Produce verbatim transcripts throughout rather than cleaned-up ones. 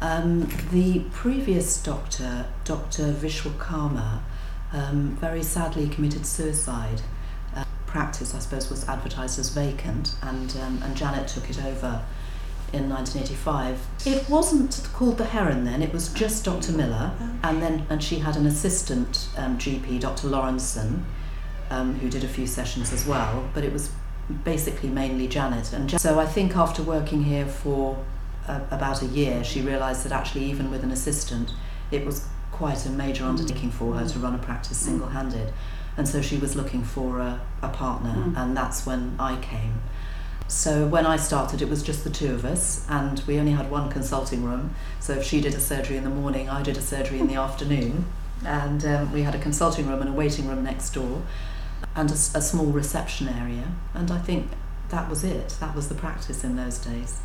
Um, the previous doctor, Doctor Vishwakarma, um, very sadly committed suicide. Uh, practice, I suppose, was advertised as vacant, and um, and Janet took it over in nineteen eighty-five. It wasn't called the Heron then, it was just Doctor Miller, and then and she had an assistant um, G P, Doctor Lawrenson, um, who did a few sessions as well, but it was basically mainly Janet. And Jan- so I think after working here for uh, about a year, she realised that actually even with an assistant, it was quite a major undertaking for her to run a practice single-handed. And so she was looking for a, a partner, mm. and that's when I came. So when I started, it was just the two of us, and we only had one consulting room. So if she did a surgery in the morning, I did a surgery in the afternoon, and um, we had a consulting room and a waiting room next door, and a, a small reception area. And I think that was it. That was the practice in those days.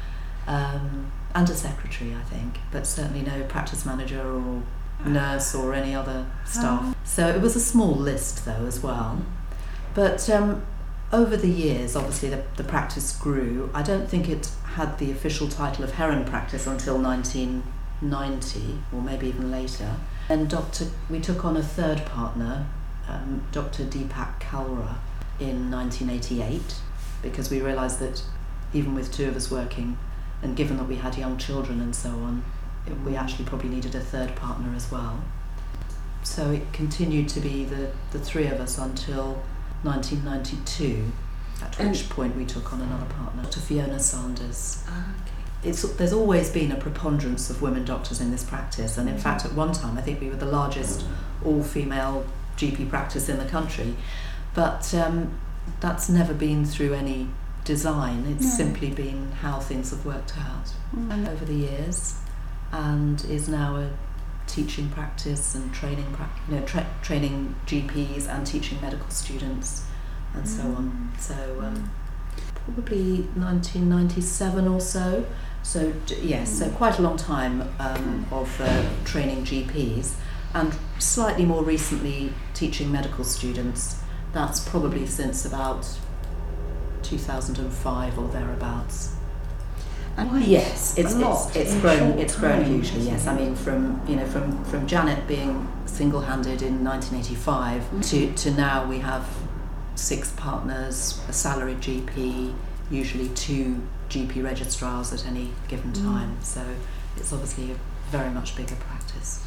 Um, and a secretary, I think, but certainly no practice manager or nurse or any other staff. So it was a small list, though, as well. But um, over the years, obviously, the, the practice grew. I don't think it had the official title of Heron Practice until nineteen ninety, or maybe even later. And Doctor, we took on a third partner, um, Doctor Deepak Kalra, in nineteen eighty-eight, because we realised that even with two of us working, and given that we had young children and so on, it, we actually probably needed a third partner as well. So it continued to be the, the three of us until nineteen ninety-two, at which and point we took on another partner, Doctor Fiona Sanders. Ah, okay. It's, there's always been a preponderance of women doctors in this practice, and in fact at one time I think we were the largest all-female G P practice in the country, but um, that's never been through any design. It's no. simply been how things have worked out mm. over the years, and is now a teaching practice and training pra- you know, tra- training G Ps and teaching medical students and mm. so on. So um, probably nineteen ninety-seven or so. So d- yes, mm. so quite a long time um, of uh, training G Ps, and slightly more recently teaching medical students. That's probably since about two thousand five or thereabouts. And yes, it's it's, it's grown it's grown time, hugely. Yes, I mean from you know from, from Janet being single-handed in nineteen eighty-five mm-hmm. to to now we have six partners, a salaried G P, usually two G P registrars at any given time. Mm. So it's obviously a very much bigger practice.